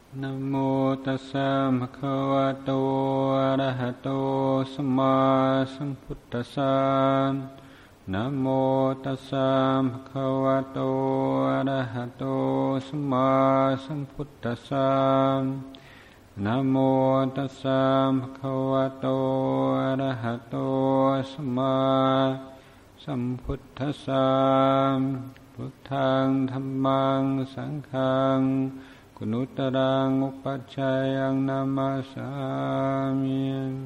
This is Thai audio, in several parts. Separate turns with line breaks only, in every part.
นะโมตัสสะภะคะวะโตอะระหะโตสัมมาสัมพุทธัสสะนะโมตัสสะภะคะวะโตอะระหะโตสัมมาสัมพุทธัสสะนะโมตัสสะภะคะวะโตอะระหะโตสัมมาสัมพุทธัสสะพุทธังธัมมังสังฆังกุณุตรังอุปัชฌายังนามาสามิ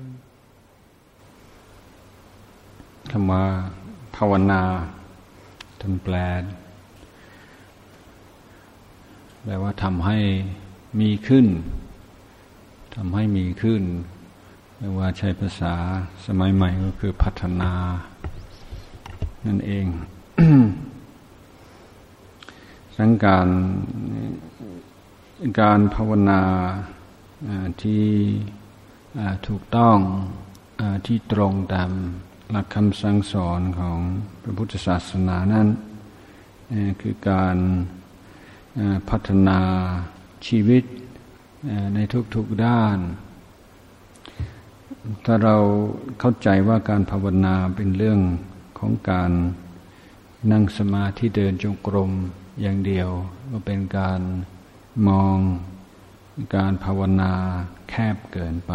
คำว่าภาวนาท่านแปลว่าทำให้มีขึ้นทำให้มีขึ้นเรียกว่าใช้ภาษาสมัยใหม่ก็คือพัฒนานั่นเอง สังการภาวนาที่ถูกต้องที่ตรงตามหลักคำสั่งสอนของพระพุทธศาสนานั้นคือการพัฒนาชีวิตในทุกๆด้านถ้าเราเข้าใจว่าการภาวนาเป็นเรื่องของการนั่งสมาธิเดินจงกรมอย่างเดียวก็เป็นการมองการภาวนาแคบเกินไป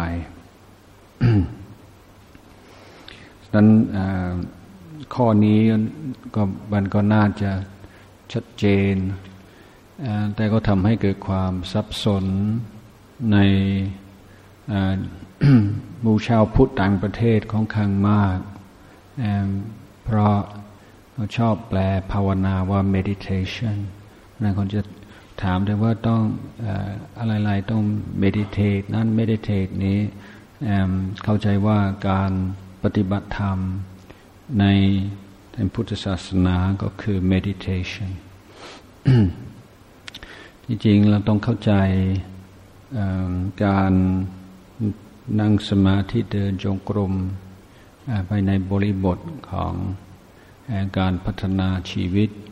ดังนั้นข้อนี้มันก็น่าจะชัดเจนแต่ก็ทำให้เกิดความสับสนในหมู่ชาวพุทธต่างประเทศของข้างมากเพราะเขาชอบแปลภาวนาว่า meditation นั่นคนจะถามได้ว่าต้องอะไรๆต้อง meditate นั้น meditate นี้เข้าใจว่าการปฏิบัติธรรมในพุทธศาสนาก็คือ meditation จริงๆเราต้องเข้าใจการนั่งสมาธิเดินจงกรมไปในบริบทของการพัฒนาชีวิต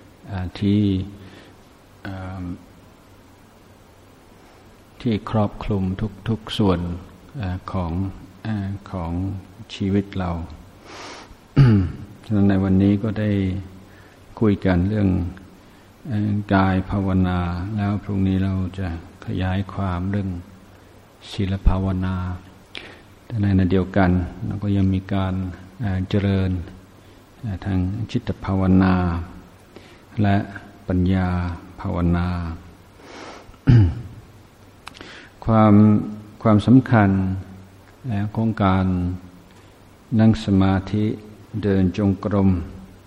ที่ครอบคลุมทุกส่วนของชีวิตเรา ฉะนั้นในวันนี้ก็ได้คุยกันเรื่องกายภาวนาแล้วพรุ่งนี้เราจะขยายความเรื่องศีลภาวนาแต่ในขณะเดียวกันเราก็ยังมีการเจริญทางจิตภาวนาและปัญญาภาวนา ความสำคัญของการนั่งสมาธิเดินจงกรม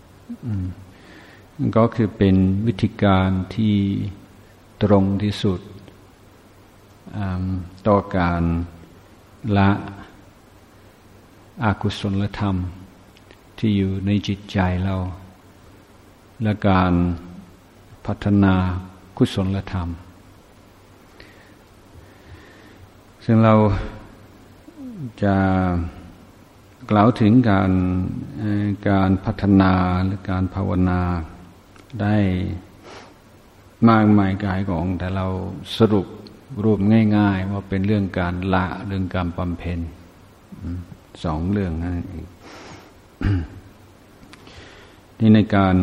ก็คือเป็นวิธีการที่ตรงที่สุดต่อการละอกุศลธรรมที่อยู่ในจิตใจเราและการพัฒนากุศลธรรมซึ่งเราจะกล่าวถึงการพัฒนาหรือการภาวนาได้มากมายกายกองแต่เราสรุปรวมง่ายๆว่าเป็นเรื่องการละเรื่องการบำเพ็ญสองเรื่องนั่นเอง นี่ในการ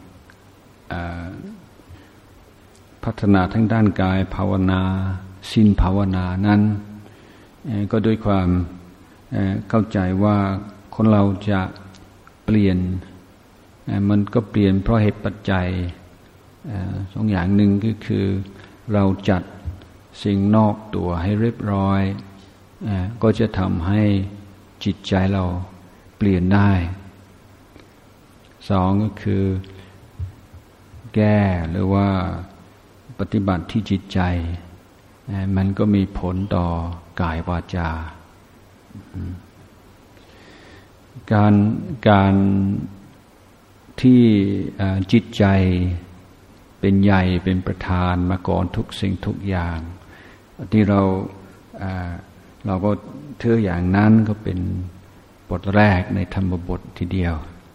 พัฒนาทั้งด้านกายภาวนาศีลภาวนานั้นก็ด้วยความเข้าใจว่าคนเราจะเปลี่ยนมันก็เปลี่ยนเพราะเหตุปัจจัยสองอย่างหนึ่งก็คือเราจัดสิ่งนอกตัวให้เรียบร้อยก็จะทำให้จิตใจเราเปลี่ยนได้สองก็คือแก้หรือว่าปฏิบัติที่จิตใจมันก็มีผลต่อกายวาจาการที่จิตใจเป็นใหญ่เป็นประธานมาก่อนทุกสิ่งทุกอย่างที่เราก็ถืออย่างนั้นก็เป็นบทแรกในธรรมบททีเดียว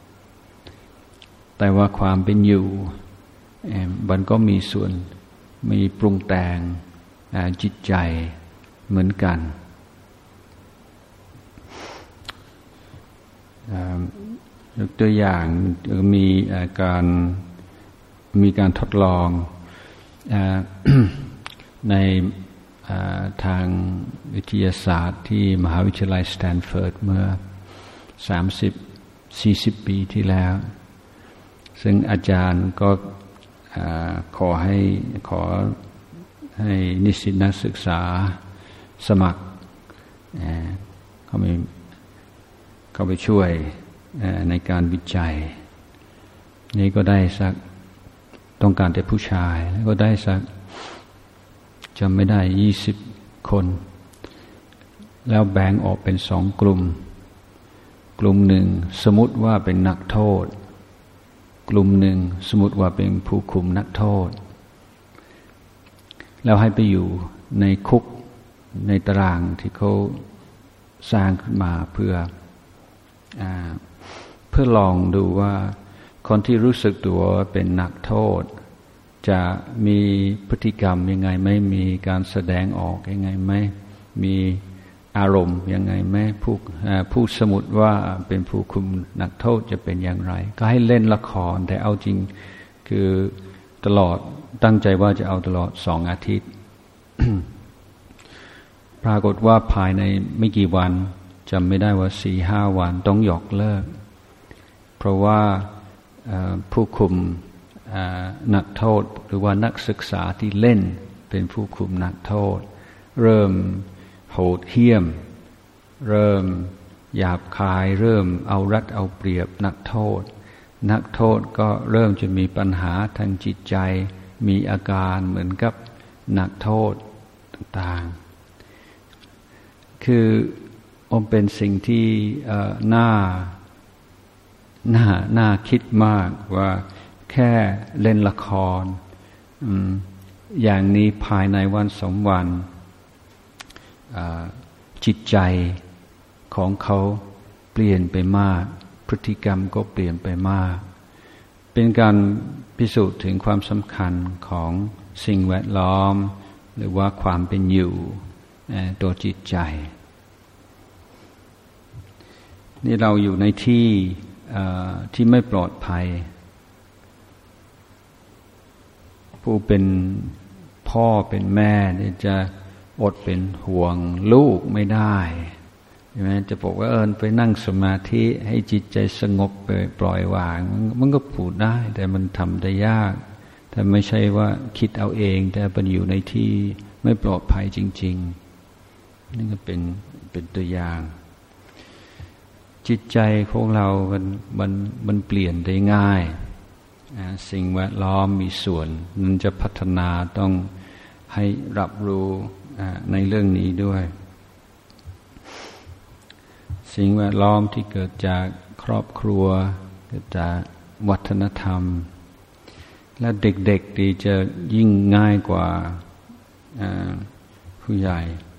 แต่ว่าความเป็นอยู่มันก็มีส่วนมีปรุงแต่งจิตใจเหมือนกันยกตัวอย่างมีการทดลองในทางวิทยาศาสตร์ที่มหาวิทยาลัยสแตนฟอร์ดเมื่อ30-40 ปีที่แล้วซึ่งอาจารย์ก็ขอให้นิสิตนักศึกษาสมัครเข้าไปช่วยในการวิจัยนี่ก็ได้สักต้องการแต่ผู้ชายแล้วก็ได้สักจำไม่ได้20 คนแล้วแบ่งออกเป็น2 กลุ่มหนึ่งสมมุติว่าเป็นนักโทษกลุ่มหนึ่งสมมุติว่าเป็นผู้คุมนักโทษแล้วให้ไปอยู่ในคุกในตารางที่เขาสร้างขึ้นมาเพื่อลองดูว่าคนที่รู้สึกตัวเป็นนักโทษจะมีพฤติกรรมยังไงไหมมีการแสดงออกยังไงไหมมีอารมณ์ยังไงไหมผู้สมมุติว่าเป็นผู้คุมนักโทษจะเป็นอย่างไรก็ให้เล่นละครแต่เอาจริงคือตลอดตั้งใจว่าจะเอาตลอด2 อาทิตย์ ปรากฏว่าภายในไม่กี่วันจำไม่ได้ว่า 4-5 วันต้องยกเลิกเพราะว่าผู้คุมนักโทษหรือว่านักศึกษาที่เล่นเป็นผู้คุมนักโทษเริ่มโหดเหี้ยมเริ่มหยาบคายเริ่มเอารัดเอาเปรียบนักโทษก็เริ่มจะมีปัญหาทางจิตใจมีอาการเหมือนกับนักโทษต่างๆคือเป็นสิ่งที่น่าคิดมากว่าแค่เล่นละครอย่างนี้ภายในวัน2 วันจิตใจของเขาเปลี่ยนไปมากพฤติกรรมก็เปลี่ยนไปมากเป็นการพิสูจน์ถึงความสำคัญของสิ่งแวดล้อมหรือว่าความเป็นอยู่ตัวจิตใจนี่เราอยู่ในที่ไม่ปลอดภัยผู้เป็นพ่อเป็นแม่เนี่ยจะอดเป็นห่วงลูกไม่ได้ใช่ไหมจะบอกว่าไปนั่งสมาธิให้จิตใจสงบไปปล่อยวางมันก็พูดได้แต่มันทำได้ยากแต่ไม่ใช่ว่าคิดเอาเองแต่เป็นอยู่ในที่ไม่ปลอดภัยจริงๆนี่ก็เป็นตัวอย่างจิตใจของเรามันเปลี่ยนได้ง่ายสิ่งแวดล้อมมีส่วนมันจะพัฒนาต้องให้รับรู้ในเรื่องนี้ด้วยสิ่งแวดล้อมที่เกิดจากครอบครัวเกิดจากวัฒนธรรมและเด็กๆดีจะยิ่งง่ายกว่าผู้ใหญ่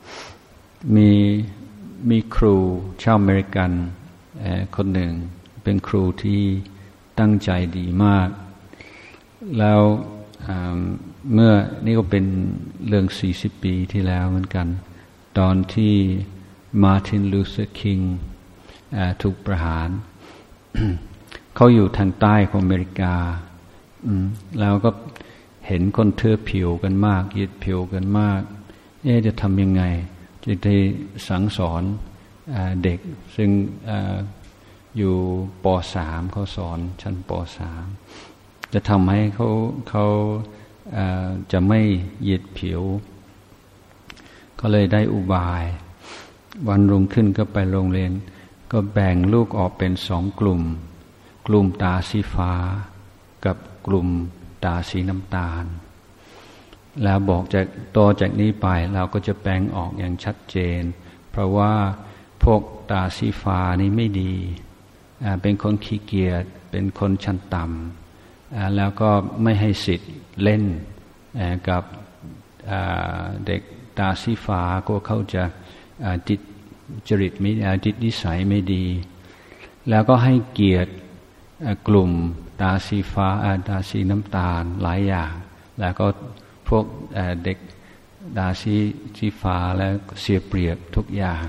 มีครูชาวอเมริกันคนหนึ่งเป็นครูที่ตั้งใจดีมากแล้วเมื่อนี่ก็เป็นเรื่อง40 ปีที่แล้วเหมือนกันตอนที่มาร์ติน ลูเทอร์ คิงถูกประหาร เขาอยู่ทางใต้ของอเมริกาแล้วก็เห็นคนเทือผิวกันมากยึดผิวกันมากจะทำยังไงจะได้สั่งสอนเด็กซึ่งอยู่ป.3 เขาสอนชั้นป.3 จะทำให้เขาจะไม่เหยียดผิวก็เลยได้อุบายวันรุ่งขึ้นก็ไปโรงเรียนก็แบ่งลูกออกเป็น2 กลุ่มตาสีฟ้ากับกลุ่มตาสีน้ำตาลแล้วบอกต่อจากนี้ไปเราก็จะแบ่งออกอย่างชัดเจนเพราะว่าพวกตาสีฟ้านี้ไม่ดีเป็นคนขี้เกียจเป็นคนชั้นต่ำแล้วก็ไม่ให้สิทธิ์เล่นกับเด็กตาสีฟ้าก็เขาจะจิตจริตไม่จิตนิสัยไม่ดีแล้วก็ให้เกียรติกลุ่มตาสีฟ้าตาสีน้ำตาลหลายอย่างแล้วก็พวกเด็กดาสีฟ้าแล้วเสียเปรียบทุกอย่าง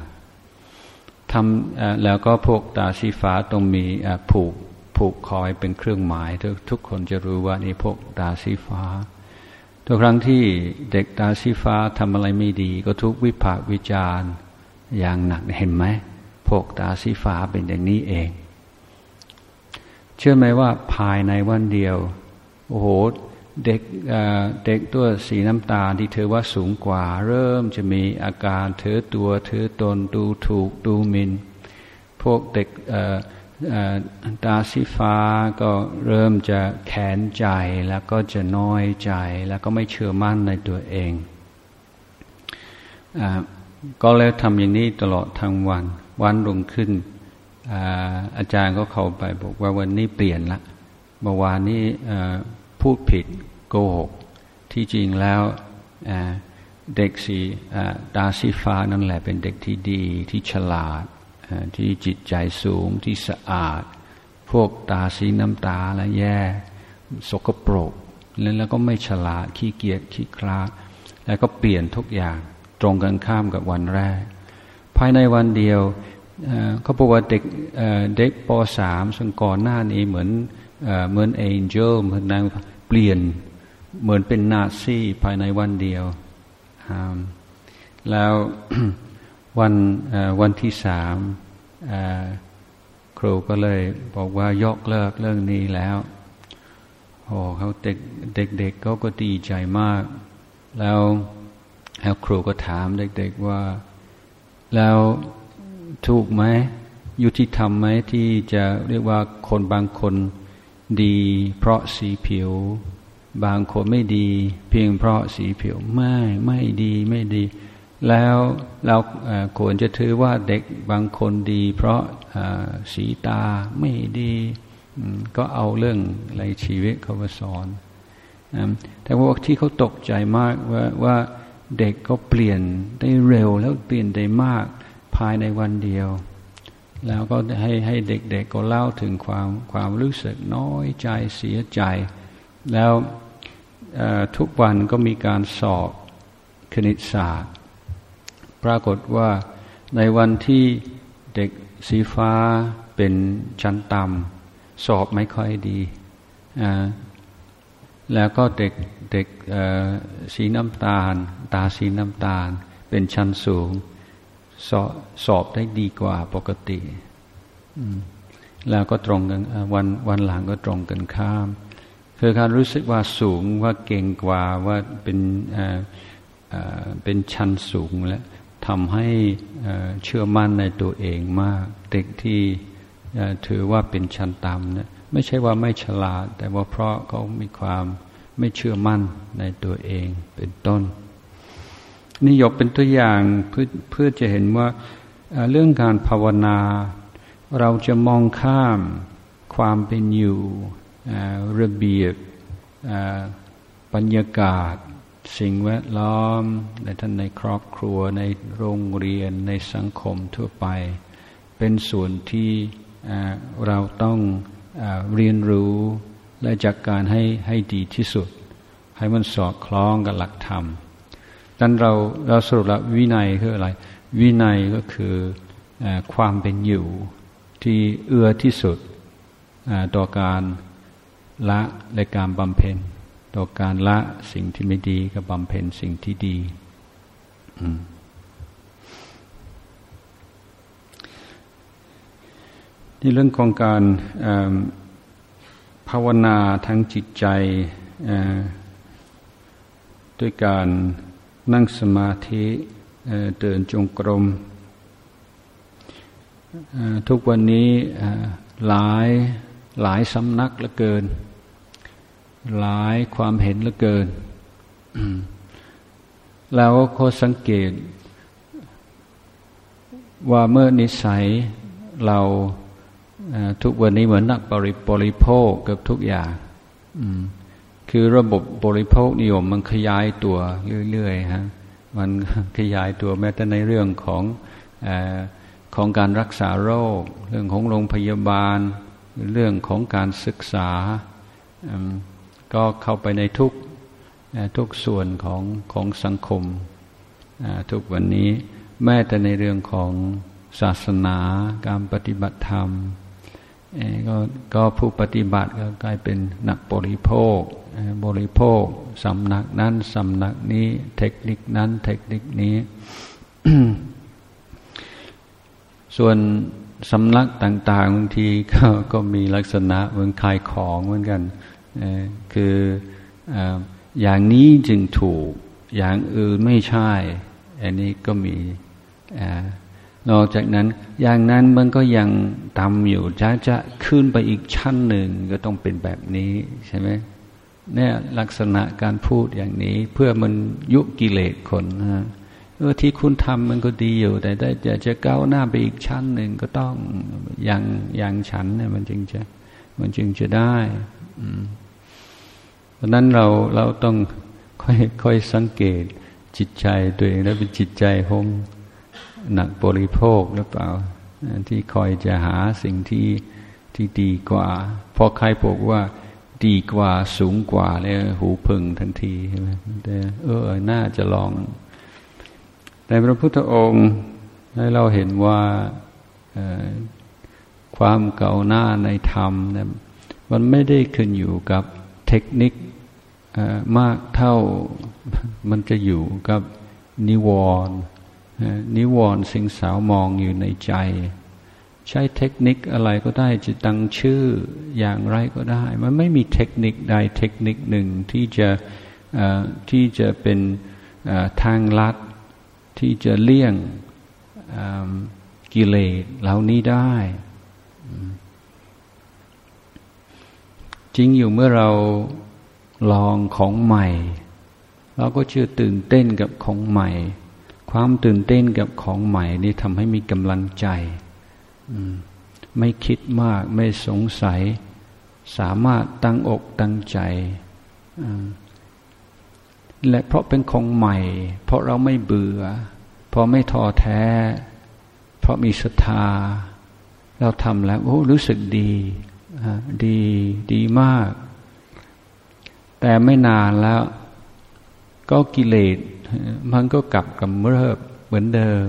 แล้วก็พวกดาสีฟ้าต้องมีผูกคอยเป็นเครื่องหมายทุกคนจะรู้ว่านี่พวกดาสีฟ้าทุกครั้งที่เด็กดาสีฟ้าทำอะไรไม่ดีก็ทุกวิพากษ์วิจารณ์อย่างหนักเห็นไหมพวกดาสีฟ้าเป็นอย่างนี้เองเชื่อไหมว่าภายในวันเดียวโอ้โหเด็กตัวสีน้ำตาลที่เธอว่าสูงกว่าเริ่มจะมีอาการถือตัวถือตนดูถูกดูหมิ่นพวกเด็กตาสีฟ้าก็เริ่มจะแข็งใจแล้วก็จะน้อยใจแล้วก็ไม่เชื่อมั่นในตัวเองก็เลยทำอย่างนี้ตลอดทั้งวันรุ่งขึ้นอาจารย์ก็เข้าไปบอกว่าวันนี้เปลี่ยนละเมื่อวานนี้พูดผิดโกหกที่จริงแล้วเด็กตาสีฟ้านั่นแหละเป็นเด็กที่ดีที่ฉลาดที่จิตใจสูงที่สะอาดพวกตาสีน้ำตาและแย่สกปรกแล้วก็ไม่ฉลาดขี้เกียจขี้คลาดแล้วก็เปลี่ยนทุกอย่างตรงกันข้ามกับวันแรกภายในวันเดียวเขาบอกว่าเด็กป.3 ซึ่งก่อนหน้านี้เหมือนเอ็นเจลเหมือนนางเปลี่ยนเหมือนเป็นนาซีภายในวันเดียวแล้ว วันที่3ครูก็เลยบอกว่ายกเลิกเรื่องนี้แล้วโอ้เขาเด็กเขาก็ดีใจมากแล้วครูก็ถามเด็กๆว่าแล้วถูกไหมยุติธรรมไหมที่จะเรียกว่าคนบางคนดีเพราะสีผิวบางคนไม่ดีเพียงเพราะสีผิวไม่ดีแล้วเราควรจะถือว่าเด็กบางคนดีเพราะสีตาไม่ดีก็เอาเรื่องอะไรชีวิตเขามาสอนแต่ว่าที่เขาตกใจมากว่าเด็กก็เปลี่ยนได้เร็วแล้วเปลี่ยนได้มากภายในวันเดียวแล้วก็ให้เด็กๆก็เล่าถึงความรู้สึกน้อยใจเสียใจแล้วทุกวันก็มีการสอบคณิตศาสตร์ปรากฏว่าในวันที่เด็กสีฟ้าเป็นชั้นต่ำสอบไม่ค่อยดีแล้วก็เด็กสีน้ำตาลตาสีน้ำตาลเป็นชั้นสูงสอบได้ดีกว่าปกติแล้วก็ตรงกันวันหลังก็ตรงกันข้ามคือการรู้สึกว่าสูงว่าเก่งกว่าว่าเป็นชั้นสูงและทำให้เชื่อมั่นในตัวเองมากเด็กที่ถือว่าเป็นชั้นต่ำเนี่ยไม่ใช่ว่าไม่ฉลาดแต่ว่าเพราะเขามีความไม่เชื่อมั่นในตัวเองเป็นต้นนี่ยกเป็นตัวอย่างเพื่อจะเห็นว่าเรื่องการภาวนาเราจะมองข้ามความเป็นอยู่ระเบียบบรรยากาศสิ่งแวดล้อมในครอบครัวในโรงเรียนในสังคมทั่วไปเป็นส่วนที่เราต้องเรียนรู้และจัดการให้ดีที่สุดให้มันสอดคล้องกับหลักธรรมดังนั้นเราสรุปแล้ววินัยคืออะไรวินัยก็คือความเป็นอยู่ที่เอื้อที่สุดต่อการละและการบำเพ็ญต่อการละสิ่งที่ไม่ดีกับบำเพ็ญสิ่งที่ดีในเรื่องของการภาวนาทั้งจิตใจด้วยการนั่งสมาธิเดินจงกรมทุกวันนี้หลายสำนักเหลือเกินหลายความเห็นเหลือเกินแล้วก็สังเกตว่าเมื่อนิสัยเราทุกวันนี้เหมือนนักบริโภคกับทุกอย่างคือระบบบริโภคนิยมมันขยายตัวเรื่อยๆฮะมันขยายตัวแม้แต่ในเรื่องของการรักษาโรคเรื่องของโรงพยาบาลเรื่องของการศึกษาก็เข้าไปในทุกส่วนของสังคมทุกวันนี้แม้แต่ในเรื่องของศาสนาการปฏิบัติธรรมก็ผู้ปฏิบัติก็กลายเป็นนักบริโภคสำนักนั้นสำนักนี้เทคนิคนั้นเทคนิคนี้ ส่วนสำนักต่างๆบางทีก็มีลักษณะเหมือนขายของเหมือนกันคืออย่างนี้จึงถูกอย่างอื่นไม่ใช่อันนี้ก็มีนอกจากนั้นอย่างนั้นมันก็ยังต่ำอยู่จะขึ้นไปอีกชั้นหนึ่งก็ต้องเป็นแบบนี้ใช่ไหมเนี่ยลักษณะการพูดอย่างนี้เพื่อมันยุกิเลสคนนะที่คุณทำมันก็ดีอยู่แต่จะก้าวหน้าไปอีกชั้นหนึ่งก็ต้องอย่างฉันเนี่ยมันจึงจะได้เพราะนั้นเราต้องค่อยสังเกตจิตใจตัวเองแล้วเป็นจิตใจของหนักบริโภคหรือเปล่าที่คอยจะหาสิ่งที่ดีกว่าพอใครบอกว่าดีกว่าสูงกว่าแล้วหูพึ่งทันทีใช่ไหมแต่น่าจะลองแต่พระพุทธองค์ให้เราเห็นว่าความเก่าหน้าในธรรมเนี่ยมันไม่ได้ขึ้นอยู่กับเทคนิคมากเท่ามันจะอยู่กับนิวรณ์สิ่งสาวมองอยู่ในใจใช้เทคนิคอะไรก็ได้จะตั้งชื่ออย่างไรก็ได้มันไม่มีเทคนิคใดเทคนิคหนึ่งที่จะเป็นทางลัดที่จะเลี่ยงกิเลสเหล่านี้ได้จริงอยู่เมื่อเราลองของใหม่เราก็จะตื่นเต้นกับของใหม่ความตื่นเต้นกับของใหม่นี่ทำให้มีกำลังใจไม่คิดมากไม่สงสัยสามารถตั้งอกตั้งใจและเพราะเป็นของใหม่เพราะเราไม่เบื่อเพราะไม่ท้อแท้เพราะมีศรัทธาเราทำแล้วรู้สึกดีมากแต่ไม่นานแล้วก็กิเลสมันก็กลับกำเริบเหมือนเดิม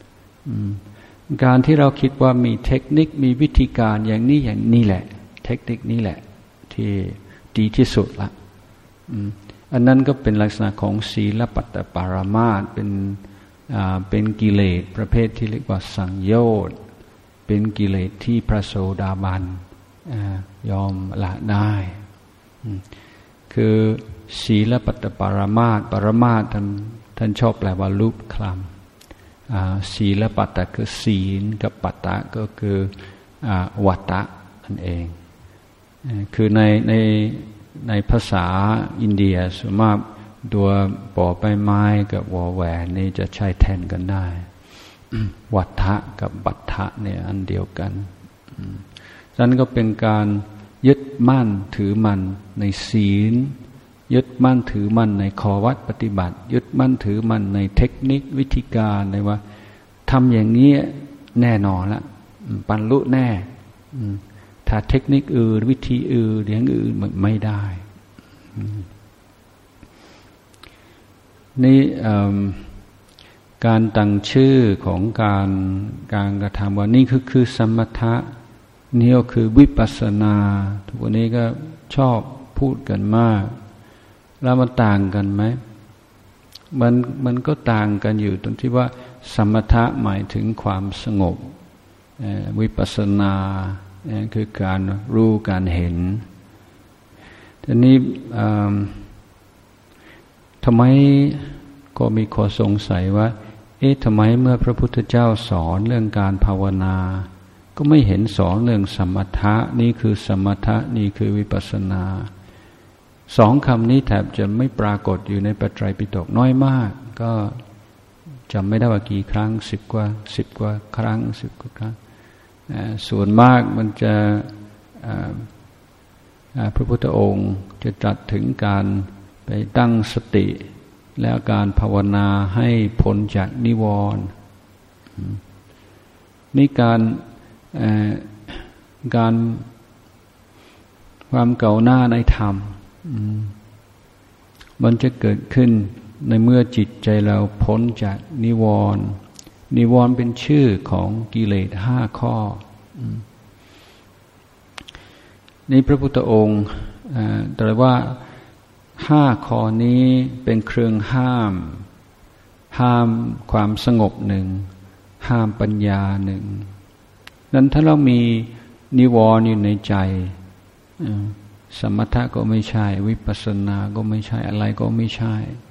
การที่เราคิดว่ามีเทคนิคมีวิธีการอย่างนี้แหละเทคนิคนี้แหละที่ดีที่สุดละอันนั้นก็เป็นลักษณะของศีลปัตตปารามาสเป็นกิเลสประเภทที่เรียกว่าสังโยชน์เป็นกิเลสที่พระโสดาบันยอมละได้คือศีลปัตตปารามาสปรามาสท่านชอบแปลว่ารูปคลำศีลปัตตะคือศีลกับปัตตะก็คือวัตตะนั่นเองคือในภาษาอินเดียส่วนมากตัวปอใบไม้กับวอแหวนนี่จะใช้แทนกันได้วัตถะกับบัตถะเนี่ยอันเดียวกันนั่นก็เป็นการยึดมั่นถือมั่นในศีลยึดมั่นถือมั่นในข้อวัดปฏิบัติยึดมั่นถือมั่นในเทคนิควิธีการในว่าทำอย่างนี้แน่นอนละบรรลุแน่ถ้าเทคนิคอื่นวิธีอื่นอย่างอื่นไม่ได้นี่การตั้งชื่อของการกระทำว่านี่คือสมถะนี่ก็คือวิปัสสนาทุกวันนี้ก็ชอบพูดกันมากแล้วมันต่างกันไหมมันก็ต่างกันอยู่ตรงที่ว่าสมถะหมายถึงความสงบวิปัสสนาคือการรู้การเห็นทีนี้ทำไมก็มีข้อสงสัยว่าทำไมเมื่อพระพุทธเจ้าสอนเรื่องการภาวนาก็ไม่เห็นสอนเรื่องสมถะนี่คือสมถะนี่คือวิปัสสนาสองคำนี้แทบจะไม่ปรากฏอยู่ในพระไตรปิฎกน้อยมากก็จำไม่ได้ว่ากี่ครั้ง10 กว่าครั้ง10 กว่าครั้งส่วนมากมันจะพระพุทธองค์จะตรัสถึงการไปตั้งสติแล้วการภาวนาให้พ้นจากนิวรณ์นี่การความเก่าหน้าในธรรมมันจะเกิดขึ้นในเมื่อจิตใจเราพ้นจากนิวรณ์นิวรณ์เป็นชื่อของกิเลส5 ข้อนี่พระพุทธองค์ตรัสว่า5 ข้อนี้เป็นเครื่องห้ามความสงบหนึ่งห้ามปัญญาหนึ่งนั้นถ้าเรามีนิวรณ์อยู่ในใจสมถะก็ไม่ใช่วิปัสสนาก็ไม่ใช่อะไรก็ไม่ใช่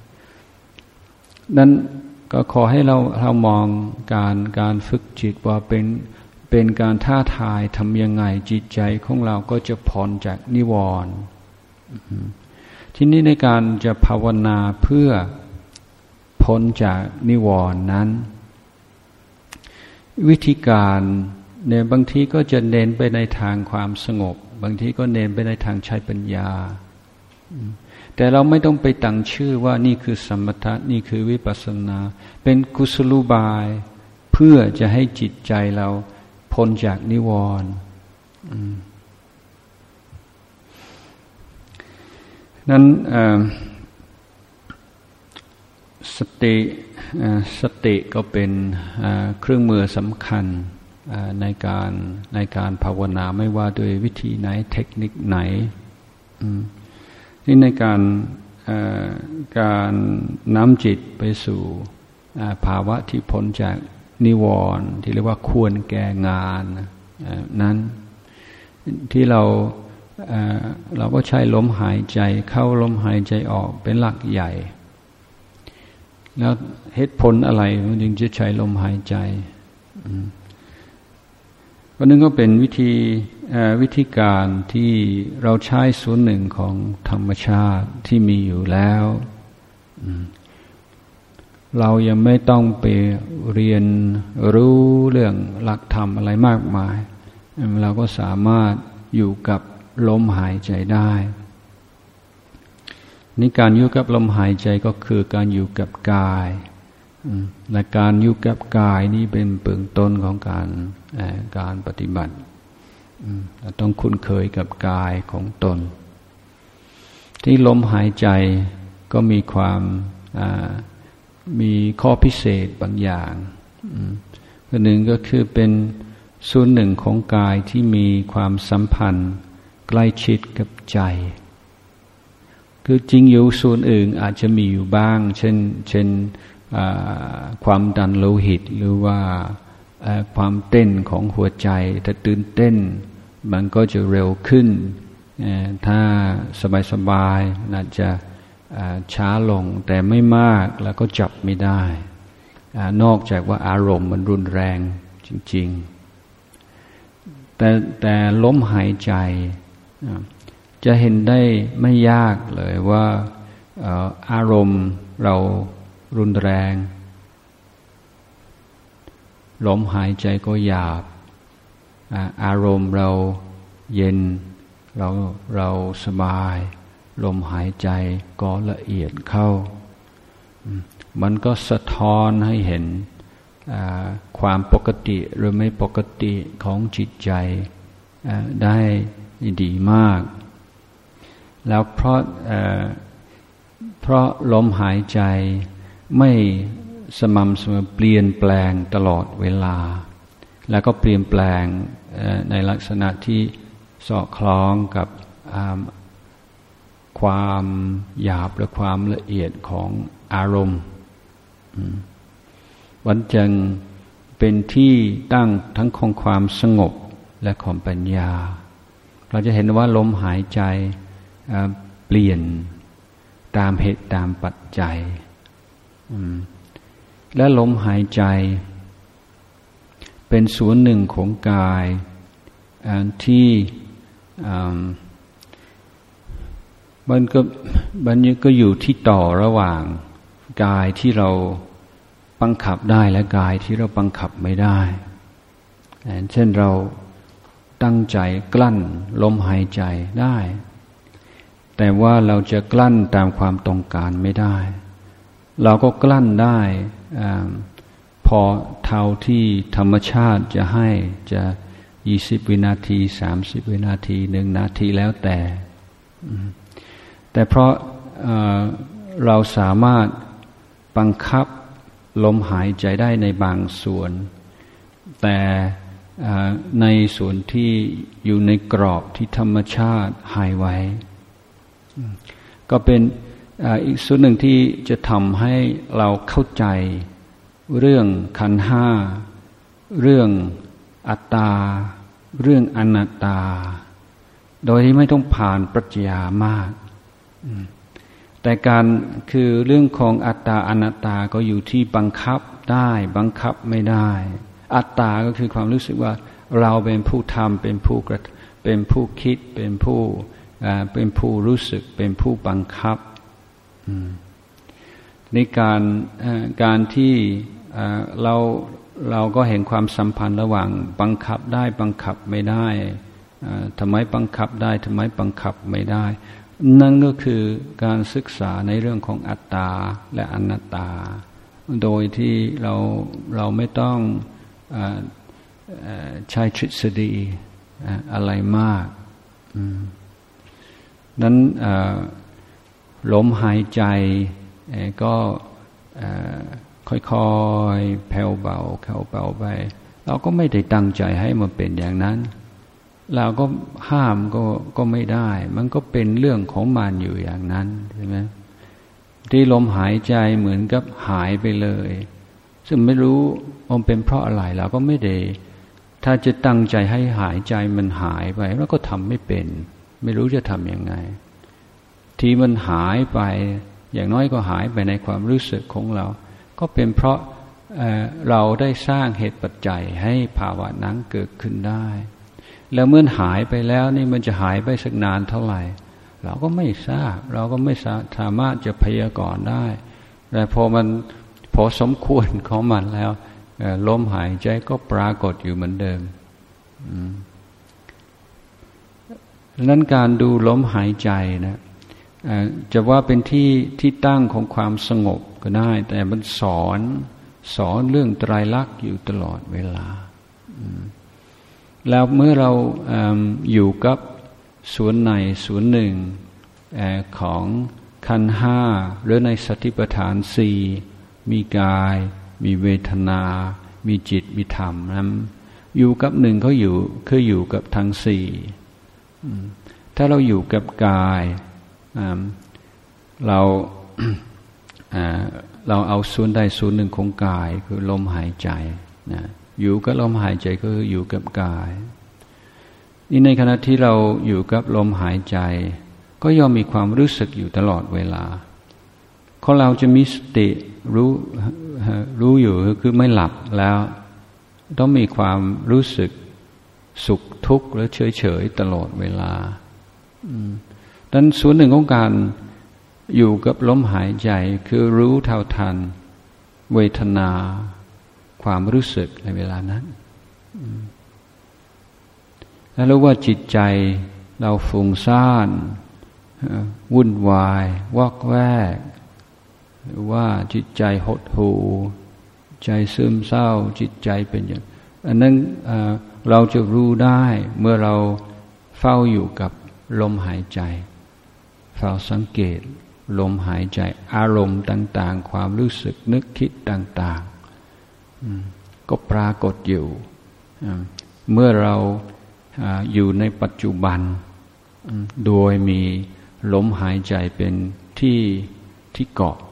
นั้นก็ขอให้เรามองการฝึกจิตว่าเป็นการท้าทายทำยังไงจิตใจของเราก็จะพ้นจากนิวรณ์ทีนี้ในการจะภาวนาเพื่อพ้นจากนิวรณ์นั้นวิธีการเนี่ยบางทีก็จะเน้นไปในทางความสงบบางทีก็เน้นไปในทางใช้ปัญญาแต่เราไม่ต้องไปตั้งชื่อว่านี่คือสมถะนี่คือวิปัสสนาเป็นกุศโลบายเพื่อจะให้จิตใจเราพ้นจากนิวรณ์นั้นสติก็เป็นเครื่องมือสำคัญในการภาวนาไม่ว่าด้วยวิธีไหนเทคนิคไหนนี่ในการนำจิตไปสู่ภาวะที่พ้นจากนิวรณ์ที่เรียกว่าควรแก่งานนั้นที่เราก็ใช้ลมหายใจเข้าลมหายใจออกเป็นหลักใหญ่แล้วเหตุผลอะไรมันจึงจะใช้ลมหายใจก็นึงก็เป็นวิธีการที่เราใช้ส่วนหนึ่งของธรรมชาติที่มีอยู่แล้วเรายังไม่ต้องไปเรียนรู้เรื่องหลักธรรมอะไรมากมายเราก็สามารถอยู่กับลมหายใจได้นี่การอยู่กับลมหายใจก็คือการอยู่กับกายและการอยู่กับกายนี่เป็นเบื้องต้นของการปฏิบัติต้องคุ้นเคยกับกายของตนที่ลมหายใจก็มีความมีข้อพิเศษบางอย่างอันหนึ่งก็คือเป็นส่วนหนึ่งของกายที่มีความสัมพันธ์ใกล้ชิดกับใจคือจริงอยู่ส่วนอื่นอาจจะมีอยู่บ้างเช่นความดันโลหิตหรือว่าความเต้นของหัวใจถ้าตื่นเต้นมันก็จะเร็วขึ้นถ้าสบายๆอาจจะช้าลงแต่ไม่มากแล้วก็จับไม่ได้นอกจากว่าอารมณ์มันรุนแรงจริงๆแต่ลมหายใจจะเห็นได้ไม่ยากเลยว่าอารมณ์เรารุนแรงลมหายใจก็หยาบอารมณ์เราเย็นเราสบายลมหายใจก็ละเอียดเข้ามันก็สะท้อนให้เห็นความปกติหรือไม่ปกติของจิตใจได้ดีมากแล้วเพราะลมหายใจไม่สม่ำเสมอเปลี่ยนแปลงตลอดเวลาแล้วก็เปลี่ยนแปลงในลักษณะที่สอดคล้องกับความหยาบและความละเอียดของอารมณ์วันจึงเป็นที่ตั้งทั้งของความสงบและของปัญญาเราจะเห็นว่าลมหายใจเปลี่ยนตามเหตุตามปัจจัยและลมหายใจเป็นส่วนหนึ่งของกายที่มันก็อยู่ที่ต่อระหว่างกายที่เราบังคับได้และกายที่เราบังคับไม่ได้เช่นเราตั้งใจกลั้นลมหายใจได้แต่ว่าเราจะกลั้นตามความต้องการไม่ได้เราก็กลั้นได้พอเท่าที่ธรรมชาติจะให้จะ20 วินาที30 วินาที1 นาทีแล้วแต่เพราะเราสามารถบังคับลมหายใจได้ในบางส่วนแต่ในส่วนที่อยู่ในกรอบที่ธรรมชาติหายไว้ก็เป็นอีกส่วนหนึ่งที่จะทำให้เราเข้าใจเรื่องขันธ์ห้าเรื่องอัตตาเรื่องอนัตตาโดยที่ไม่ต้องผ่านปรัชญามากแต่การคือเรื่องของอัตตาอนัตตาก็อยู่ที่บังคับได้บังคับไม่ได้อัตตาก็คือความรู้สึกว่าเราเป็นผู้ทำเป็นผู้คิดเป็นผู้รู้สึกเป็นผู้บังคับในการที่เราก็เห็นความสัมพันธ์ระหว่างบังคับได้บังคับไม่ได้ทำไมบังคับได้ทำไมบังคับไม่ได้นั่นก็คือการศึกษาในเรื่องของอัตตาและอนัตตาโดยที่เราไม่ต้องใช้ทฤษฎีอะไรมากนั้นลมหายใจก็ค่อยๆแผ่วเบาเข้าเบาไปเราก็ไม่ได้ตั้งใจให้มันเป็นอย่างนั้นเราก็ห้ามก็ไม่ได้มันก็เป็นเรื่องของมันอยู่อย่างนั้นใช่ไหมที่ลมหายใจเหมือนกับหายไปเลยซึ่งไม่รู้มันเป็นเพราะอะไรเราก็ไม่ได้ถ้าจะตั้งใจให้หายใจมันหายไปแล้วก็ทำไม่เป็นไม่รู้จะทำยังไงที่มันหายไปอย่างน้อยก็หายไปในความรู้สึกของเราก็เป็นเพราะเราได้สร้างเหตุปัจจัยให้ภาวะนั้นเกิดขึ้นได้แล้วเมื่อหายไปแล้วนี่มันจะหายไปสักนานเท่าไหร่เราก็ไม่ทราบเราก็ไม่สามารถจะพยากรณ์ได้แต่พอสมควรของมันแล้วลมหายใจก็ปรากฏอยู่เหมือนเดิมดังนั้นการดูลมหายใจนะจะว่าเป็นที่ตั้งของความสงบก็ได้แต่มันสอนเรื่องไตรลักษณ์อยู่ตลอดเวลาแล้วเมื่อเราอยู่กับส่วนไหนส่วนหนึ่งของขันธ์ห้าหรือในสติปัฏฐานสี่มีกายมีเวทนามีจิตมีธรรมนั้นอยู่กับหนึ่งเขาคืออยู่กับทั้งสี่ถ้าเราอยู่กับกายเราเอาส่วนใดส่วนหนึ่งของกายคือลมหายใจนะอยู่กับลมหายใจก็คืออยู่กับกายนี่ในขณะที่เราอยู่กับลมหายใจก็ย่อมมีความรู้สึกอยู่ตลอดเวลาคนเราจะมีสติรู้อยู่คือไม่หลับแล้วต้องมีความรู้สึกสุขทุกข์หรือเฉยๆตลอดเวลาดังนั้นส่วนหนึ่งของการอยู่กับลมหายใจคือรู้เท่าทันเวทนาความรู้สึกในเวลานั้นแล้วรู้ว่าจิตใจเราฟุ้งซ่านวุ่นวายวอกแวกหรือว่าจิตใจหดหู่ใจซึมเศร้าจิตใจเป็นอย่างอันนั้นเราจะรู้ได้เมื่อเราเฝ้าอยู่กับลมหายใจเฝ้าสังเกตลมหายใจอารมณ์ต่างๆความรู้สึกนึกคิดต่างๆก็ปรากฏอยู่เมื่อเราอยู่ในปัจจุบันโดยมีลมหายใจเป็นที่เกาะ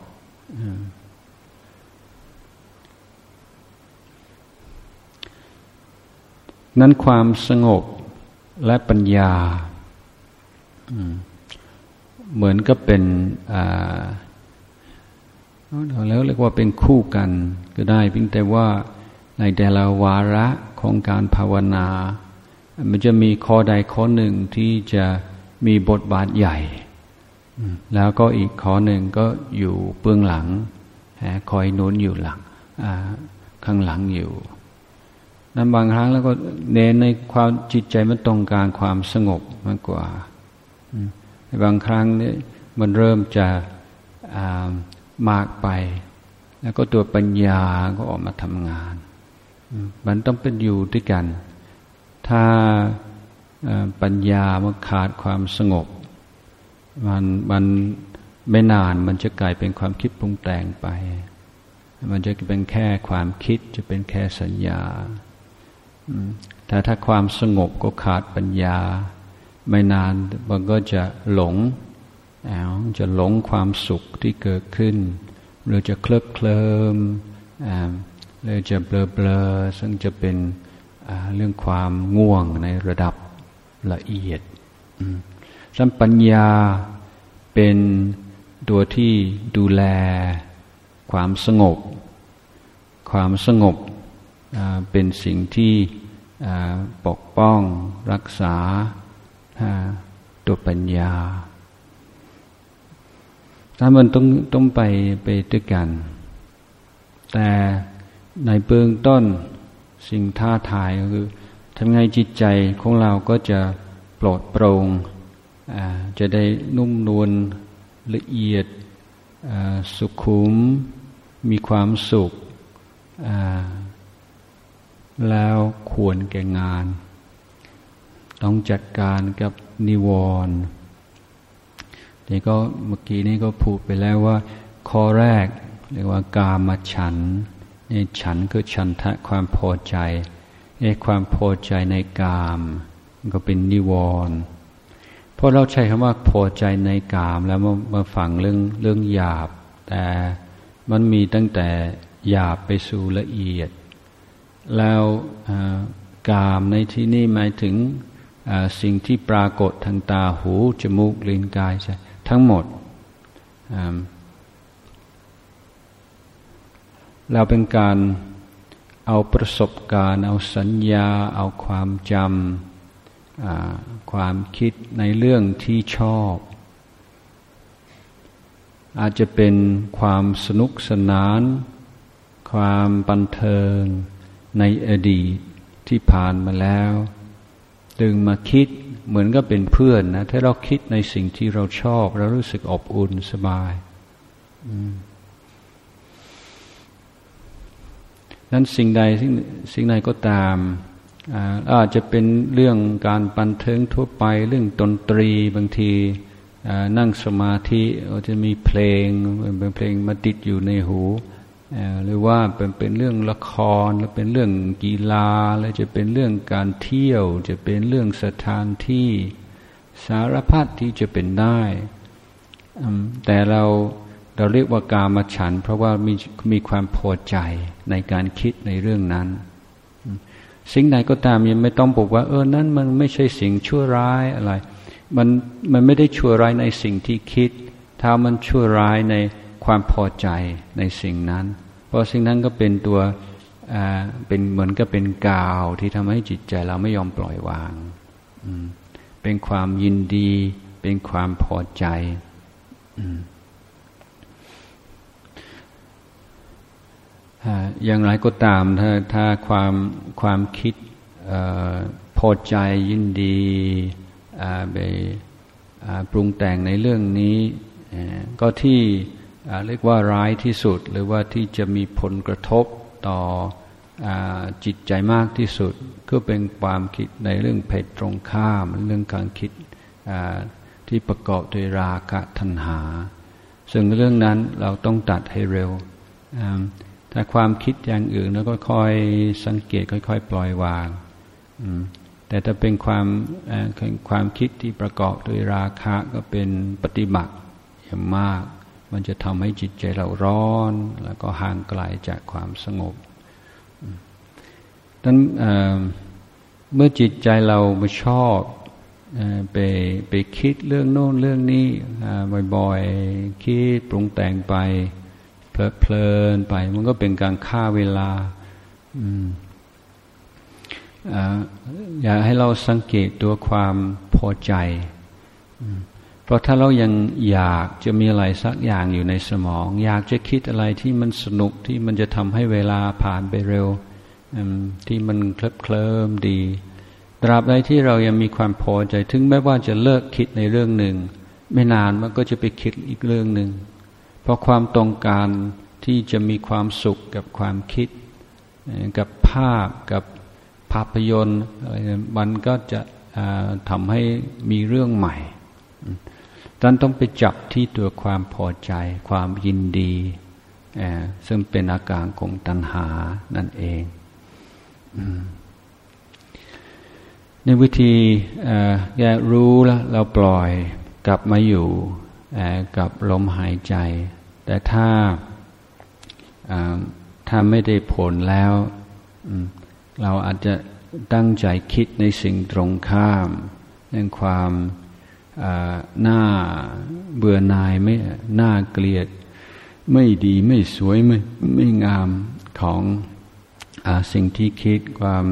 นั้นความสงบและปัญญาเหมือนก็เป็นแล้วเรียกว่าเป็นคู่กันก็ได้เพียงแต่ว่าในแต่ละวาระของการภาวนามันจะมีข้อใดข้อหนึ่งที่จะมีบทบาทใหญ่แล้วก็อีกข้อหนึ่งก็อยู่เบื้องหลังคอยหนุนอยู่หลังข้างหลังอยู่นั้นบางครั้งแล้วก็เน้นในความจิตใจมันต้องการความสงบมากกว่าบางครั้งเนี่ยมันเริ่มจะมากไปแล้วก็ตัวปัญญาก็ออกมาทำงานมันต้องเป็นอยู่ด้วยกันถ้าปัญญามันขาดความสงบมันไม่นานมันจะกลายเป็นความคิดปรุงแต่งไปมันจะเป็นแค่ความคิดจะเป็นแค่สัญญาแต่ถ้าความสงบก็ขาดปัญญาไม่นานมันก็จะหลงจะหลงความสุขที่เกิดขึ้นหรือจะเคลิบเคลิ้มหรือจะเบลอๆซึ่งจะเป็นเรื่องความง่วงในระดับละเอียดสัมปัญญาเป็นตัวที่ดูแลความสงบความสงบเป็นสิ่งที่ปกป้องรักษาตัวปัญญาถ้ามันต้องไปด้วยกันแต่ในเบื้องต้นสิ่งท้าทายก็คือทำไงจิตใจของเราก็จะปลอดโปร่งจะได้นุ่มนวลละเอียดสุขุมมีความสุขแล้วควรแก่งานต้องจัดการกับนิวรณ์นี่ก็เมื่อกี้นี้ก็พูดไปแล้วว่าข้อแรกเรียกว่ากามฉันท์นี่ฉันท์คือฉันทะความพอใจความพอใจในกามมันก็เป็นนิวรณ์เพราะเราใช้คำว่าพอใจในกามแล้วมาฟังเรื่องหยาบแต่มันมีตั้งแต่หยาบไปสู่ละเอียดแล้วกามในที่นี้หมายถึงสิ่งที่ปรากฏทางตาหูจมูกลิ้นกายใจทั้งหมดเราเป็นการเอาประสบการณ์เอาสัญญาเอาความจำความคิดในเรื่องที่ชอบอาจจะเป็นความสนุกสนานความบันเทิงในอดีตที่ผ่านมาแล้วดึงมาคิดเหมือนก็เป็นเพื่อนนะถ้าเราคิดในสิ่งที่เราชอบเรารู้สึกอบอุ่นสบายนั้นสิ่งใดก็ตามอาจจะเป็นเรื่องการบันเทิงทั่วไปเรื่องดนตรีบางทีนั่งสมาธิก็จะมีเพลงมาติดอยู่ในหูหรือว่าเป็นเรื่องละครหรือเป็นเรื่องกีฬาแล้วจะเป็นเรื่องการเที่ยวจะเป็นเรื่องสถานที่สารพัดที่จะเป็นได้แต่เราเรียกว่ากามฉันท์เพราะว่ามีความพอใจในการคิดในเรื่องนั้นสิ่งใดก็ตามยังไม่ต้องบอกว่านั้นมันไม่ใช่สิ่งชั่วร้ายอะไรมันไม่ได้ชั่วร้ายในสิ่งที่คิดถ้ามันชั่วร้ายในความพอใจในสิ่งนั้นเพราะสิ่งนั้นก็เป็นตัวเป็นเหมือนกับเป็นกาวที่ทำให้จิตใจเราไม่ยอมปล่อยวางเป็นความยินดีเป็นความพอใจอย่างไรก็ตามถ้าความคิดพอใจยินดีไปปรุงแต่งในเรื่องนี้ก็ที่เรียกว่าร้ายที่สุดหรือว่าที่จะมีผลกระทบต่อจิตใจมากที่สุดก็เป็นความคิดในเรื่องเพศตรงข้ามเรื่องการคิดที่ประกอบด้วยราคะตัณหาซึ่งเรื่องนั้นเราต้องตัดให้เร็วถ้าความคิดอย่างอื่นแล้วก็ค่อยสังเกตค่อยๆปล่อยวางแต่ถ้าเป็นความคิดที่ประกอบด้วยราคะก็เป็นปฏิบัติอย่างมากมันจะทำให้จิตใจเราร้อนแล้วก็ห่างไกลจากความสงบดังนั้นเมื่อจิตใจเราไม่ชอบไปคิดเรื่องโน้นเรื่องนี้บ่อยๆคิดปรุงแต่งไปเพลินไปมันก็เป็นการฆ่าเวลาอยากให้เราสังเกตตัวความพอใจเพราะถ้าเรายังอยากจะมีอะไรสักอย่างอยู่ในสมองอยากจะคิดอะไรที่มันสนุกที่มันจะทำให้เวลาผ่านไปเร็วที่มันเคลิ้มดีตราบใดที่เรายังมีความพอใจถึงแม้ว่าจะเลิกคิดในเรื่องหนึ่งไม่นานมันก็จะไปคิดอีกเรื่องหนึ่งเพราะความต้องการที่จะมีความสุขกับความคิดกับภาพกับภาพยนตร์มันก็จะทำให้มีเรื่องใหม่ท่านต้องไปจับที่ตัวความพอใจความยินดีซึ่งเป็นอาการของตัณหานั่นเองในวิธีแยกรู้แล้วเราปล่อยกลับมาอยู่กับลมหายใจแต่ถ้าไม่ได้ผลแล้วเราอาจจะตั้งใจคิดในสิ่งตรงข้ามในความน่าเบื่อหน่ายไม่น่าเกลียดไม่ดีไม่สวยไม่งามของสิ่งที่คิดความ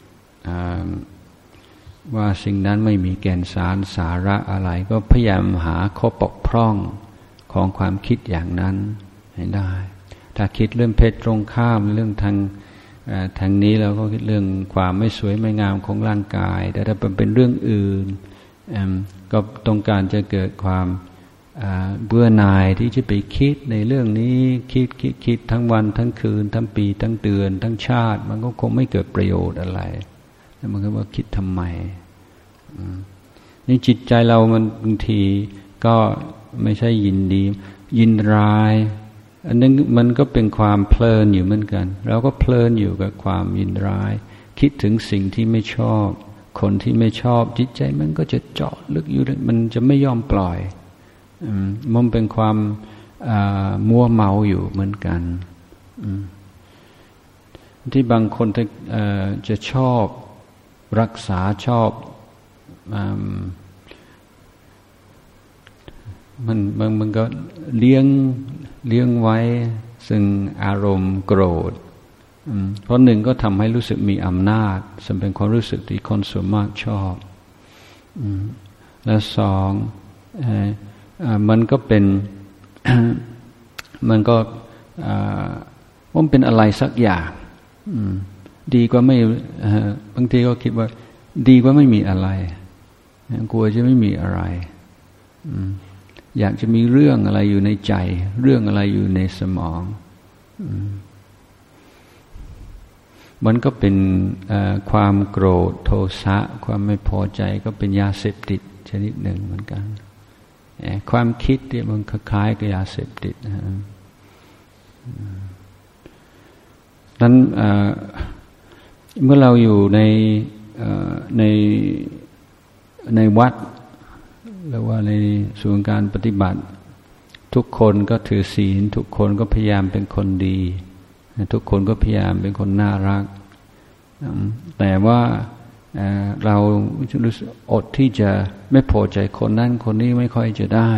ว่าสิ่งนั้นไม่มีแก่นสาระอะไรก็พยายามหาข้อบกพร่องของความคิดอย่างนั้นให้ได้ถ้าคิดเรื่องเพศตรงข้ามเรื่องทางนี้เราก็คิดเรื่องความไม่สวยไม่งามของร่างกายแต่ถ้าเป็นเรื่องอื่นก็ต้องการจะเกิดความเบื่อหน่ายที่จะไปคิดในเรื่องนี้คิดทั้งวันทั้งคืนทั้งปีทั้งเดือนทั้งชาติมันก็คงไม่เกิดประโยชน์อะไรแล้วมันก็ว่าคิดทำไมนี่จิตใจเรามันบางทีก็ไม่ใช่ยินดียินร้ายอันนั้นมันก็เป็นความเพลินอยู่เหมือนกันเราก็เพลินอยู่กับความยินร้ายคิดถึงสิ่งที่ไม่ชอบคนที่ไม่ชอบจิตใจมันก็จะเจาะลึกอยู่มันจะไม่ยอมปล่อยมันเป็นความมัวเมาอยู่เหมือนกันที่บางคนจะชอบรักษาชอบมันก็เลี้ยงไว้ซึ่งอารมณ์โกรธเพราะหนึ่งก็ทำให้รู้สึกมีอำนาจซึ่งเป็นความรู้สึกที่คนส่วนมากชอบและสองมันก็เป็นมันก็มันเป็นอะไรสักอย่างดีกว่าไม่บางทีก็คิดว่าดีกว่าไม่มีอะไรกลัวจะไม่มีอะไรอยากจะมีเรื่องอะไรอยู่ในใจเรื่องอะไรอยู่ในสมองมันก็เป็นความโกรธโทสะความไม่พอใจก็เป็นยาเสพติดชนิดหนึ่งเหมือนกันความคิดเนี่ยมันคล้ายกับยาเสพติดนะนั้นเมื่อเราอยู่ในวัดหรือว่าในส่วนการปฏิบัติทุกคนก็ถือศีลทุกคนก็พยายามเป็นคนดีทุกคนก็พยายามเป็นคนน่ารักแต่ว่าเรารู้สึกอดที่จะไม่พอใจคนนั้นคนนี้ไม่ค่อยจะได้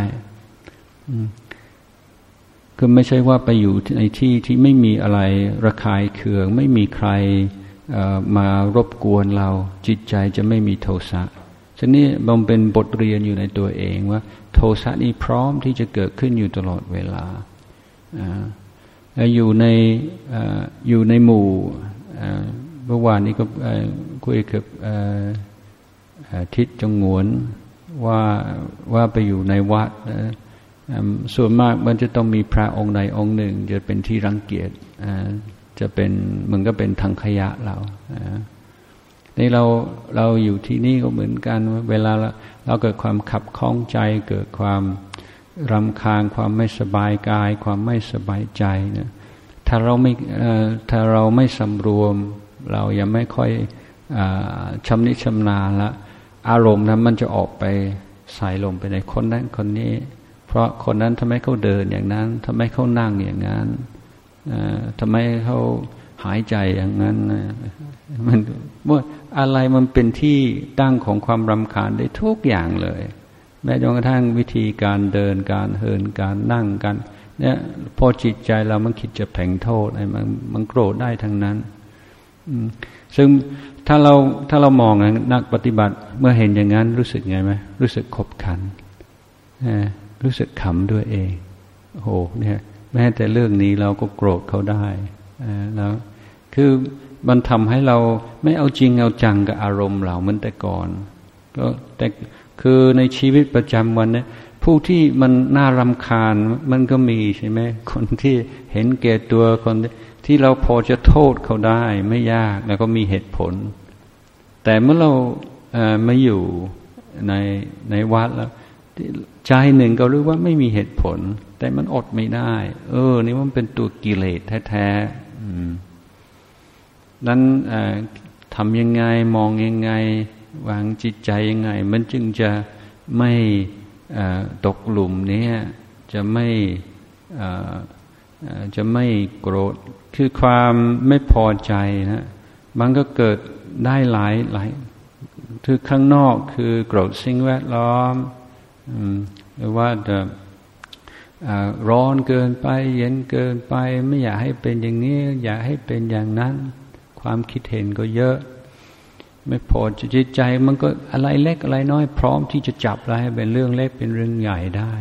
คือไม่ใช่ว่าไปอยู่ในที่ที่ไม่มีอะไรระคายเคืองไม่มีใครมารบกวนเราจิตใจจะไม่มีโทสะฉะนั้นมันเป็นบทเรียนอยู่ในตัวเองว่าโทสะนี้พร้อมที่จะเกิดขึ้นอยู่ตลอดเวลาอยู่ในหมู่เมื่อวานนี้ก็คุยกับทิศจงวนว่าไปอยู่ในวัดส่วนมากมันจะต้องมีพระองค์ใดองค์หนึ่งจะเป็นที่รังเกียจจะเป็นมันก็เป็นทางขยะนี่เราอยู่ที่นี่ก็เหมือนกันเวลาเราเกิดความขับข้องใจเกิดความรำคาญความไม่สบายกายความไม่สบายใจเนี่ยถ้าเราไม่สำรวมเรายังไม่ค่อยชำนิชำนาญละอารมณ์นั้นมันจะออกไปใส่ลงไปในคนนั้นคนนี้เพราะคนนั้นทำไมเขาเดินอย่างนั้นทำไมเขานั่งอย่างนั้นทำไมเขาหายใจอย่างนั้นมันว่าอะไรมันเป็นที่ตั้งของความรำคาญได้ทุกอย่างเลยแม้จนกระทั่งวิธีการเดินการเหินการนั่งกันเนี่ยพอจิตใจเรามันคิดจะแผงโทษมันโกรธได้ทั้งนั้นซึ่งถ้าเรามองนักปฏิบัติเมื่อเห็นอย่างนั้นรู้สึกไงไหมรู้สึกขบขันรู้สึกขำด้วยเองโอ้โหเนี่ยแม้แต่เรื่องนี้เราก็โกรธเขาได้แล้วคือมันทำให้เราไม่เอาจริงเอาจังกับอารมณ์เราเหมือนแต่ก่อนก็แต่คือในชีวิตประจำวันเนี่ยผู้ที่มันน่ารำคาญมันก็มีใช่ไหมคนที่เห็นแก่ตัวคนที่เราพอจะโทษเขาได้ไม่ยากแล้วก็มีเหตุผลแต่เมื่อเรามาอยู่ในวัดแล้วใจหนึ่งก็รู้ว่าไม่มีเหตุผลแต่มันอดไม่ได้นี่มันเป็นตัวกิเลสแท้ๆนั้นทำยังไงมองยังไงวางจิตใจยังไงมันจึงจะไม่ตกหลุมนี้จะไม่โกรธคือความไม่พอใจนะมันก็เกิดได้หลายคือข้างนอกคือโกรธสิ่งแวดล้อมหรือว่าร้อนเกินไปเย็นเกินไปไม่อยากให้เป็นอย่างนี้อยากให้เป็นอย่างนั้นความคิดเห็นก็เยอะไม่พอจิตใจมันก็อะไรเล็กอะไรน้อยพร้อมที่จะจับอะไรให้เป็นเรื่องเล็กเป็นเรื่องใหญ่ได้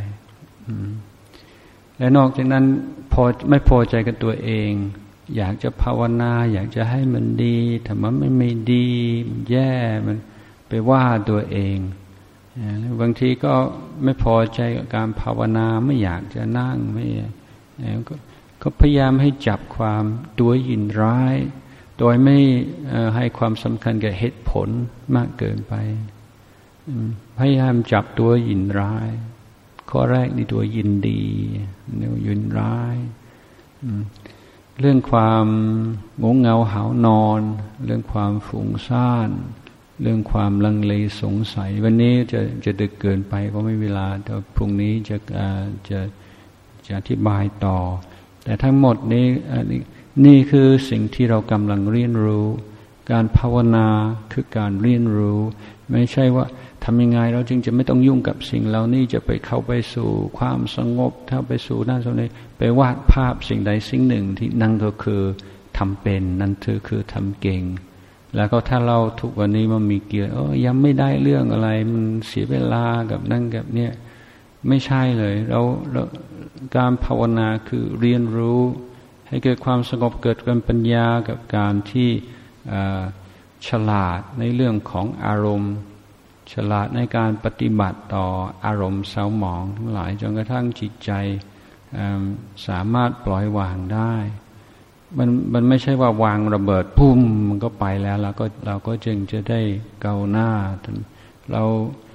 และนอกจากนั้นไม่พอใจกับตัวเองอยากจะภาวนาอยากจะให้มันดีแต่มันไม่ดีมันแย่มันไปว่าตัวเองบางทีก็ไม่พอใจกับการภาวนาไม่อยากจะนั่งก็พยายามให้จับความตัวยินร้ายโดยไม่ให้ความสำคัญกับเหตุผลมากเกินไปพยายามจับตัวยินร้ายข้อแรกนี่ตัวยินดียินร้ายเรื่องความงงเงาหาวนอนเรื่องความฟุ้งซ่านเรื่องความลังเลสงสัยวันนี้จะดึกเกินไปก็ไม่เวลาแต่พรุ่งนี้จะอธิบายต่อแต่ทั้งหมดนี่คือสิ่งที่เรากำลังเรียนรู้การภาวนาคือการเรียนรู้ไม่ใช่ว่าทำยังไงเราจึงจะไม่ต้องยุ่งกับสิ่งเหล่านี้จะไปเข้าไปสู่ความสงบถ้าไปสู่ด้านตรงนี้ไปวาดภาพสิ่งใดสิ่งหนึ่งที่นั่นก็คือทำเป็นนั่นคือทำเก่งแล้วก็ถ้าเราทุกวันนี้มันมีเกียรติยังไม่ได้เรื่องอะไรมันเสียเวลากับนั่นกับเนี่ยไม่ใช่เลยเราการภาวนาคือเรียนรู้ให้เกิดความสงบเกิดการปัญญากับการที่ฉลาดในเรื่องของอารมณ์ฉลาดในการปฏิบัติต่ออารมณ์เศร้าหมองทั้งหลายจนกระทั่งจิตใจสามารถปล่อยวางได้มันไม่ใช่ว่าวางระเบิดพุ่มมันก็ไปแล้วเราก็จึงจะได้ก้าวหน้าเรา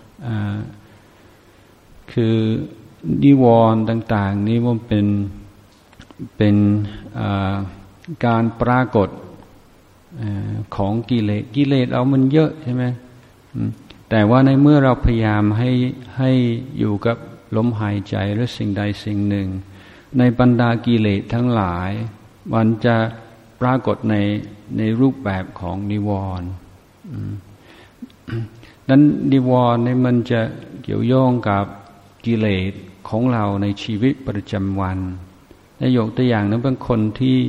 คือนิวรณ์ต่างๆนี้มันเป็นการปรากฏของกิเลสเรามันเยอะใช่ไหมแต่ว่าในเมื่อเราพยายามให้อยู่กับลมหายใจหรือสิ่งใดสิ่งหนึ่งในบรรดากิเลสทั้งหลายมันจะปรากฏในรูปแบบของนิวรณ์นั้นนิวรณ์นี่มันจะเกี่ยวโยงกับกิเลสของเราในชีวิตประจำวันยกตัวอย่างนั้นเป็นคนที่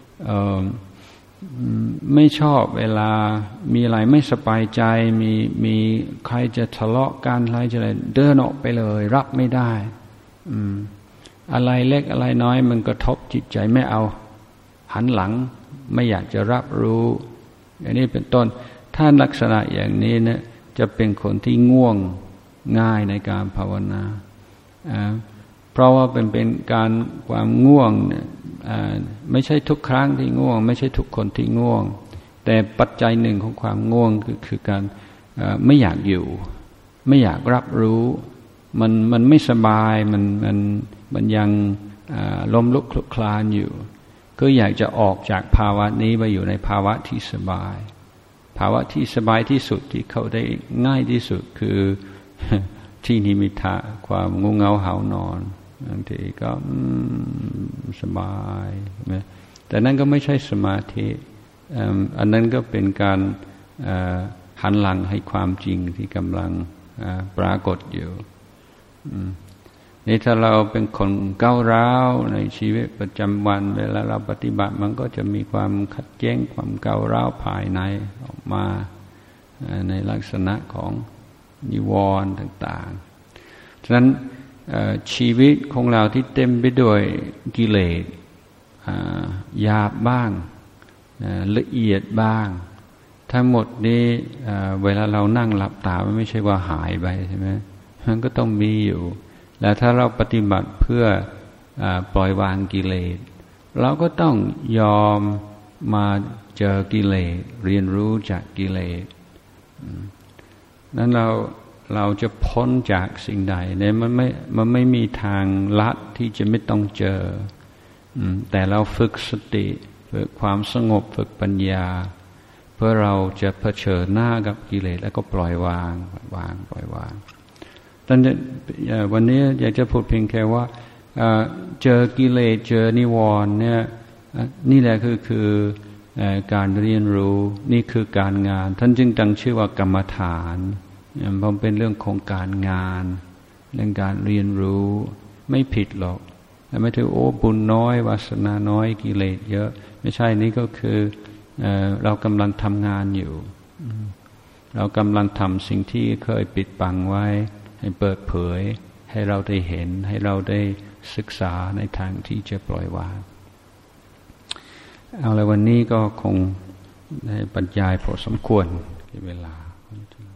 ไม่ชอบเวลามีอะไรไม่สบายใจมีใครจะทะเลาะกันอะไรจะอะไรเดินออกไปเลยรับไม่ได้อะไรเล็กอะไรน้อยมันกระทบจิตใจไม่เอาหันหลังไม่อยากจะรับรู้อย่างนี้เป็นต้นถ้าลักษณะอย่างนี้เนี่ยจะเป็นคนที่ง่วงง่ายในการภาวนาเพราะว่าเป็นการความง่วงเนี่ยไม่ใช่ทุกครั้งที่ง่วงไม่ใช่ทุกคนที่ง่วงแต่ปัจจัยหนึ่งของความง่วงคือการไม่อยากอยู่ไม่อยากรับรู้มันไม่สบายมันยังล้มลุกคลุกคลานอยู่ก็อยากจะออกจากภาวะนี้ไปอยู่ในภาวะที่สบายภาวะที่สบายที่สุดที่เขาได้ง่ายที่สุดคือที่นิมิตะความงงเงาหาวนอนบางทีก็สบายแต่นั่นก็ไม่ใช่สมาธิอันนั้นก็เป็นการหันหลังให้ความจริงที่กำลังปรากฏอยู่นี่ถ้าเราเป็นคนก้าวร้าวในชีวิตประจำวันเวลาเราปฏิบัติมันก็จะมีความขัดแย้งความก้าวร้าวภายในออกมาในลักษณะของนิวรณ์ต่างๆฉะนั้นชีวิตของเราที่เต็มไปด้วยกิเลสหยาบบ้างละเอียดบ้างทั้งหมดนี้เวลาเรานั่งหลับตาไม่ใช่ว่าหายไปใช่ไหมมันก็ต้องมีอยู่แล้วถ้าเราปฏิบัติเพื่อปล่อยวางกิเลสเราก็ต้องยอมมาเจอกิเลสเรียนรู้จากกิเลสนั้นเราเราจะพ้นจากสิ่งใดเนี่ยมันไม่มีทางลัดที่จะไม่ต้องเจอแต่เราฝึกสติฝึกความสงบฝึกปัญญาเพื่อเราจะเผชิญหน้ากับกิเลสแล้วก็ปล่อยวางตอนนี้วันนี้อยากจะพูดเพียงแค่ว่าเจอกิเลสเจอนิวรณ์เนี่ยนี่แหละคือการเรียนรู้นี่คือการงานท่านจึงตั้งชื่อว่ากรรมฐานเพราะเป็นเรื่องของการงานเรื่องการเรียนรู้ไม่ผิดหรอกแต่ไม่ถือโอ้บุญน้อยวาสนาน้อยกิเลสเยอะไม่ใช่นี่ก็คือเรากำลังทำงานอยู่เรากำลังทำสิ่งที่เคยปิดบังไว้ให้เปิดเผยให้เราได้เห็นให้เราได้ศึกษาในทางที่จะปล่อยวางเอาละวันนี้ก็คงได้บรรยายพอสมควรเวลา